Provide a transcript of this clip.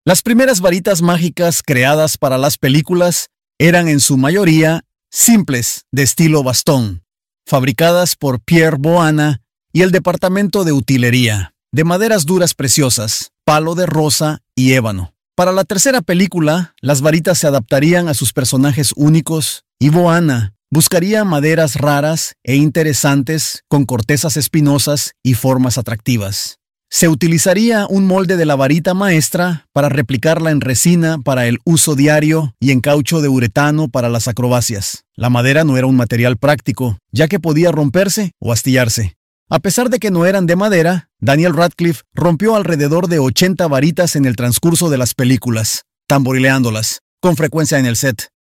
Las primeras varitas mágicas creadas para las películas eran en su mayoría simples, de estilo bastón, fabricadas por Pierre Boana y el departamento de utilería, de maderas duras preciosas, palo de rosa y ébano. Para la tercera película, las varitas se adaptarían a sus personajes únicos y Boana buscaría maderas raras e interesantes con cortezas espinosas y formas atractivas. Se utilizaría un molde de la varita maestra para replicarla en resina para el uso diario y en caucho de uretano para las acrobacias. La madera no era un material práctico, ya que podía romperse o astillarse. A pesar de que no eran de madera, Daniel Radcliffe rompió alrededor de 80 varitas en el transcurso de las películas, tamborileándolas, con frecuencia en el set.